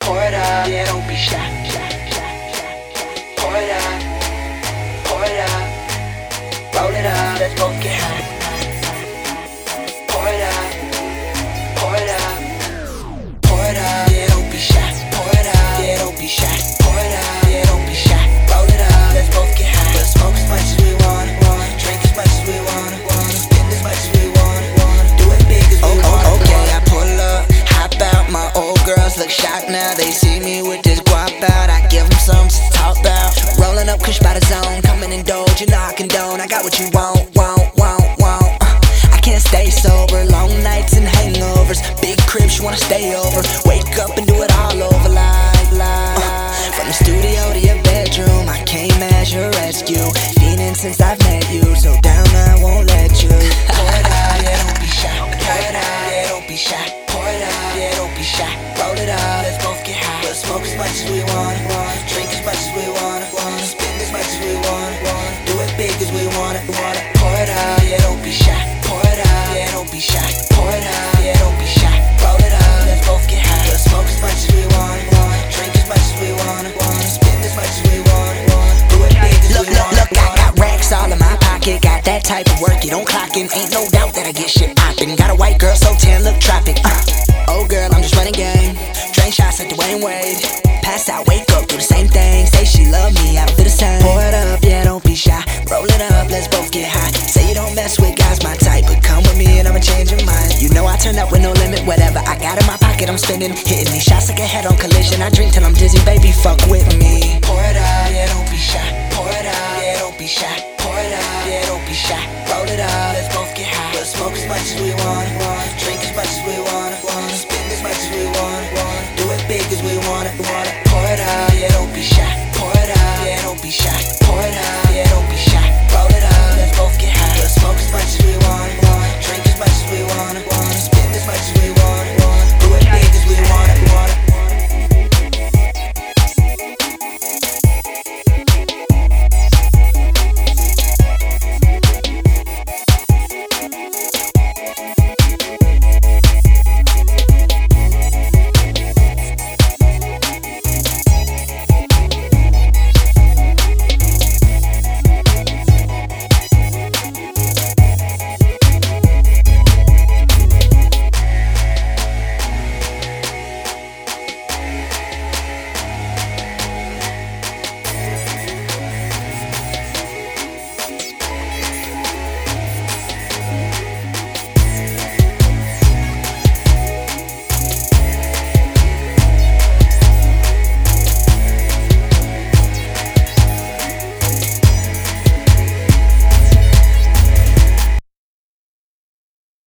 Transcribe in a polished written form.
Pour it up, yeah, don't be shy. Pour it up, pour it up. Roll it up, let's both get high. Pour it up, pour it up. Pour it up, yeah, don't be shy. Pour it up, yeah, don't be shy. Pour it up, yeah, don't be shy. Roll it up, let's both get high. We'll smoke as much as we want, drink as much as we want, spend as much as we want, do it big as we want. Okay, I pull up, hop out, my old girls look shocked now. They see me with this guap out, I give them something to talk about. Rolling up kush by the zone, come and indulge, you know I condone. I got what you want. I can't stay sober, long nights and hangovers. Big cribs, you wanna stay over. Wake up and do it all over like from the studio to your bedroom, I came as your rescue. Fiending since I've met you, so down I won't let you. Pour it out, yeah, don't be shy. Pour it out, yeah, don't be shy. Pour it out, yeah, don't be shy. Roll it up, let's both get high. We'll smoke as much as we want, drink as much as we want, spend as much as we want, do it big as we want it. Pour it out, yeah, don't be shy. Pour it out, yeah, don't be shy. Pour it out, yeah, don't be shy. Roll it up, let's both get high. We'll smoke as much as we want, drink as much as we want, spend as much as we want, do it big as we want. Look, I got racks all in my pocket. Got that type of work, you don't clock in. Ain't no doubt that I get shit poppin'. Got a white girl so tan, look tropic. Oh girl, I'm just running game. Drain shots like Dwayne Wade. Pass out, wake up, do the same thing. Say she love me, I don't feel the same. Pour it up, yeah, don't be shy. Roll it up, let's both get high. Say you don't mess with guys my type, but come with me and I'ma change your mind. You know I turn up with no limit, whatever I got in my pocket I'm spending. Hitting these shots like a head-on collision. I drink till I'm dizzy, baby, fuck with me.